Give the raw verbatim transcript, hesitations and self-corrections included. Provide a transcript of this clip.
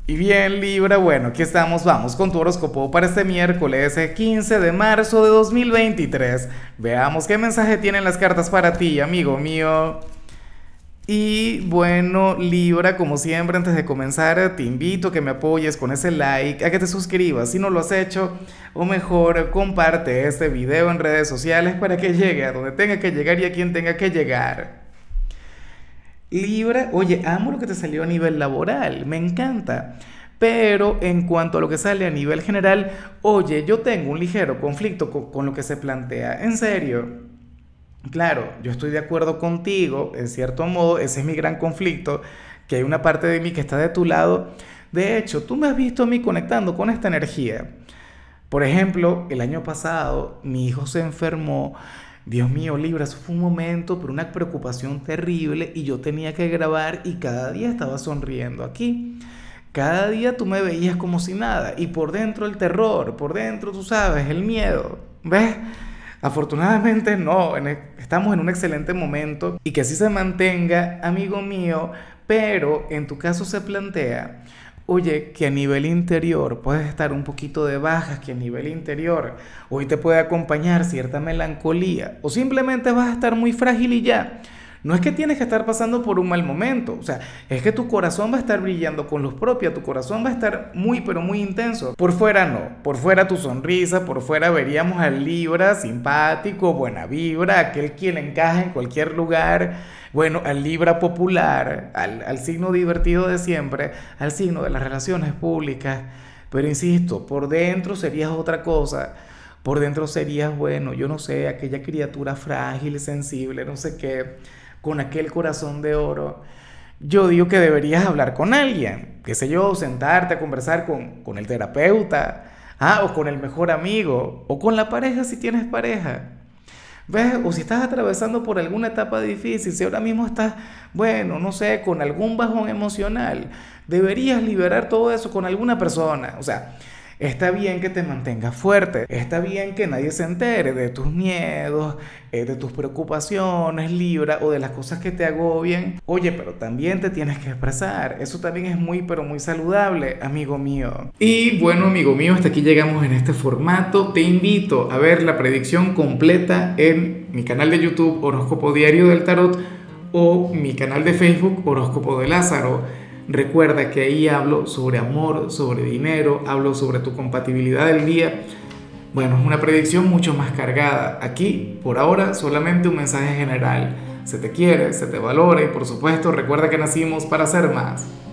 Y bien, Libra, bueno, aquí estamos, vamos con tu horóscopo para este miércoles eh, quince de marzo de dos mil veintitrés. Veamos qué mensaje tienen las cartas para ti, amigo mío. Y bueno, Libra, como siempre, antes de comenzar, te invito a que me apoyes con ese like, a que te suscribas si no lo has hecho, o mejor, comparte este video en redes sociales para que llegue a donde tenga que llegar y a quien tenga que llegar. Libra, oye, amo lo que te salió a nivel laboral, me encanta. Pero en cuanto a lo que sale a nivel general, oye, yo tengo un ligero conflicto con, con lo que se plantea. En serio, claro, yo estoy de acuerdo contigo, en cierto modo, ese es mi gran conflicto, que hay una parte de mí que está de tu lado. De hecho, tú me has visto a mí conectando con esta energía. Por ejemplo, el año pasado mi hijo se enfermó. Dios mío, Libra, eso fue un momento, pero una preocupación terrible y yo tenía que grabar y cada día estaba sonriendo aquí. Cada día tú me veías como si nada y por dentro el terror, por dentro tú sabes, el miedo. ¿Ves? Afortunadamente no, en e- estamos en un excelente momento y que así se mantenga, amigo mío, pero en tu caso se plantea, oye, que a nivel interior puedes estar un poquito de bajas, que a nivel interior hoy te puede acompañar cierta melancolía o simplemente vas a estar muy frágil y ya. No es que tienes que estar pasando por un mal momento, o sea, es que tu corazón va a estar brillando con luz propia, tu corazón va a estar muy, pero muy intenso. Por fuera no, por fuera tu sonrisa, por fuera veríamos al Libra simpático, buena vibra, aquel quien encaja en cualquier lugar, bueno, al Libra popular, al, al signo divertido de siempre, al signo de las relaciones públicas. Pero insisto, por dentro serías otra cosa. Por dentro serías, bueno, yo no sé, aquella criatura frágil y sensible, no sé qué, con aquel corazón de oro. Yo digo que deberías hablar con alguien, qué sé yo, sentarte a conversar con, con el terapeuta, ah, o con el mejor amigo, o con la pareja si tienes pareja. ¿Ves? O si estás atravesando por alguna etapa difícil, si ahora mismo estás, bueno, no sé, con algún bajón emocional, deberías liberar todo eso con alguna persona. O sea, está bien que te mantengas fuerte, está bien que nadie se entere de tus miedos, eh, de tus preocupaciones, Libra, o de las cosas que te agobian. Oye, pero también te tienes que expresar. Eso también es muy, pero muy saludable, amigo mío. Y bueno, amigo mío, hasta aquí llegamos en este formato. Te invito a ver la predicción completa en mi canal de YouTube Horóscopo Diario del Tarot o mi canal de Facebook Horóscopo de Lázaro. Recuerda que ahí hablo sobre amor, sobre dinero, hablo sobre tu compatibilidad del día. Bueno, es una predicción mucho más cargada. Aquí, por ahora, solamente un mensaje general. Se te quiere, se te valora y por supuesto recuerda que nacimos para ser más.